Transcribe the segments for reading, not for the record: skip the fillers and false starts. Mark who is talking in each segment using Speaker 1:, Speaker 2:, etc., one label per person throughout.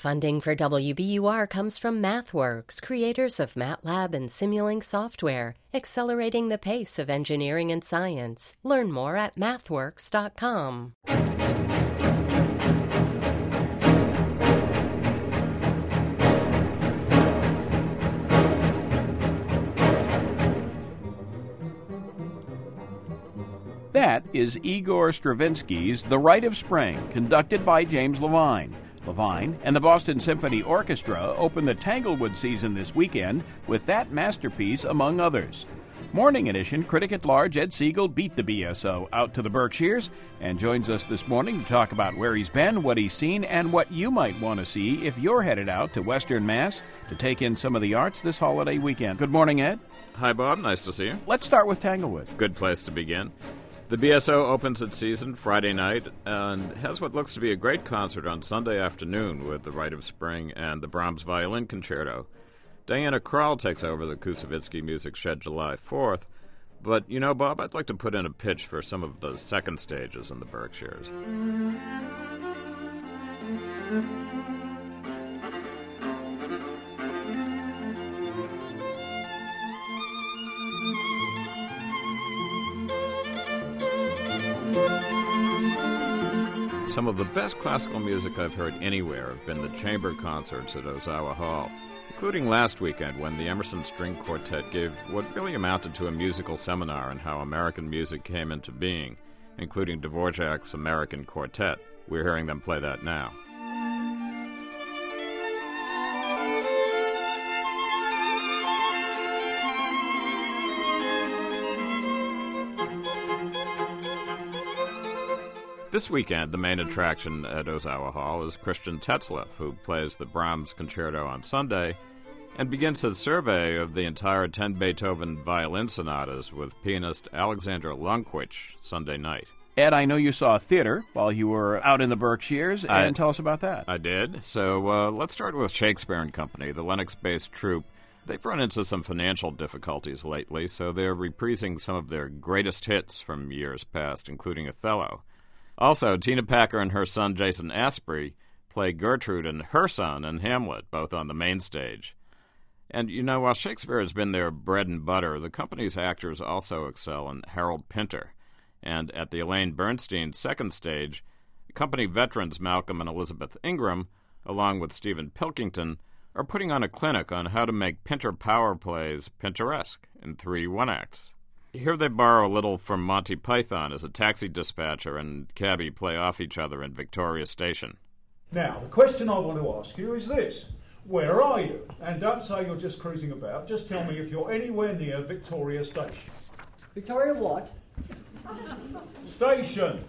Speaker 1: Funding for WBUR comes from MathWorks, creators of MATLAB and Simulink software, accelerating the pace of engineering and science. Learn more at mathworks.com.
Speaker 2: That is Igor Stravinsky's The Rite of Spring, conducted by James Levine. Levine and the Boston Symphony Orchestra open the Tanglewood season this weekend with that masterpiece, among others. Morning Edition critic at large Ed Siegel beat the BSO out to the Berkshires and joins us this morning to talk about where he's been, what he's seen, and what you might want to see if you're headed out to Western Mass to take in some of the arts this holiday weekend. Good morning, Ed.
Speaker 3: Hi, Bob. Nice to see you.
Speaker 2: Let's start with Tanglewood.
Speaker 3: Good place to begin. The BSO opens its season Friday night and has what looks to be a great concert on Sunday afternoon with The Rite of Spring and the Brahms Violin Concerto. Diana Krall takes over the Koussevitzky Music Shed July 4th. But, you know, Bob, I'd like to put in a pitch for some of the second stages in the Berkshires. Some of the best classical music I've heard anywhere have been the chamber concerts at Ozawa Hall, including last weekend when the Emerson String Quartet gave what really amounted to a musical seminar on how American music came into being, including Dvorak's American Quartet. We're hearing them play that now. This weekend, the main attraction at Ozawa Hall is Christian Tetzlaff, who plays the Brahms Concerto on Sunday and begins his survey of the entire 10 Beethoven violin sonatas with pianist Alexander Lungquich Sunday night.
Speaker 2: Ed, I know you saw theater while you were out in the Berkshires, and tell us about that.
Speaker 3: I did. So let's start with Shakespeare & Company, the Lenox-based troupe. They've run into some financial difficulties lately, so they're reprising some of their greatest hits from years past, including Othello. Also, Tina Packer and her son Jason Asprey play Gertrude and her son in Hamlet, both on the main stage. And, you know, while Shakespeare has been their bread and butter, the company's actors also excel in Harold Pinter. And at the Elaine Bernstein second stage, company veterans Malcolm and Elizabeth Ingram, along with Stephen Pilkington, are putting on a clinic on how to make Pinter power plays Pinteresque in 3 one-acts. Here they borrow a little from Monty Python as a taxi dispatcher and cabbie play off each other in Victoria Station.
Speaker 4: Now, the question I want to ask you is this. Where are you? And don't say you're just cruising about. Just tell me if you're anywhere near Victoria Station.
Speaker 5: Victoria what?
Speaker 4: Station.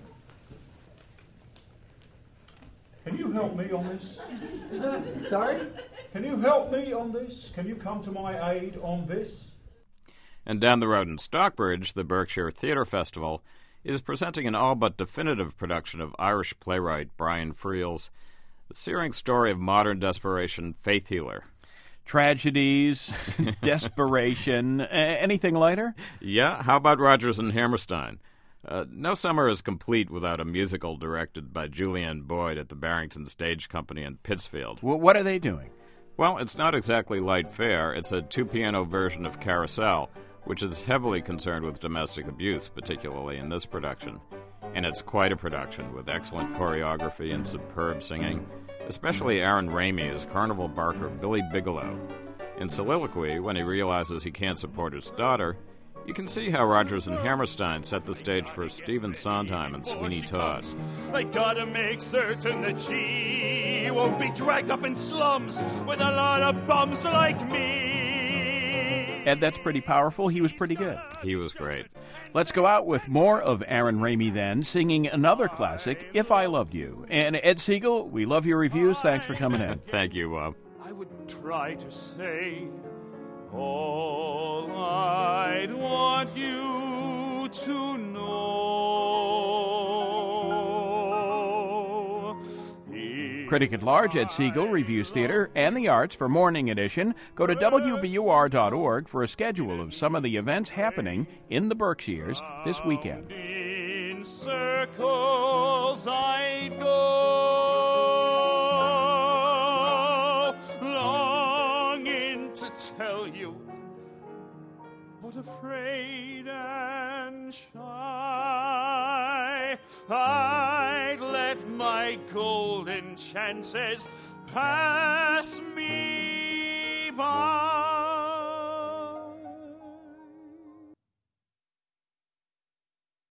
Speaker 4: Can you help me on this?
Speaker 5: Sorry?
Speaker 4: Can you help me on this? Can you come to my aid on this?
Speaker 3: And down the road in Stockbridge, the Berkshire Theatre Festival is presenting an all-but definitive production of Irish playwright Brian Friel's searing story of modern desperation, Faith Healer.
Speaker 2: Tragedies, desperation, anything lighter?
Speaker 3: Yeah, how about Rodgers and Hammerstein? No summer is complete without a musical directed by Julianne Boyd at the Barrington Stage Company in Pittsfield.
Speaker 2: What are they doing?
Speaker 3: Well, it's not exactly light fare. It's a 2-piano version of Carousel, which is heavily concerned with domestic abuse, particularly in this production. And it's quite a production, with excellent choreography and superb singing, especially Aaron Ramey as Carnival Barker Billy Bigelow. In Soliloquy, when he realizes he can't support his daughter, you can see how Rodgers and Hammerstein set the stage for Stephen Sondheim and Sweeney Todd.
Speaker 6: I gotta make certain that she won't be dragged up in slums with a lot of bums like me.
Speaker 2: Ed, that's pretty powerful. He was pretty good.
Speaker 3: He was great.
Speaker 2: Let's go out with more of Aaron Ramey then, singing another classic, If I Loved You. And Ed Siegel, we love your reviews. Thanks for coming in.
Speaker 3: Thank you, Bob.
Speaker 6: I would try to say all I'd want you to know.
Speaker 2: Critic at large Ed Siegel reviews theater and the arts for Morning Edition. Go to WBUR.org for a schedule of some of the events happening in the Berkshires this weekend.
Speaker 6: In circles I'd go. tell you, but afraid and shy. I'd let my golden chances pass me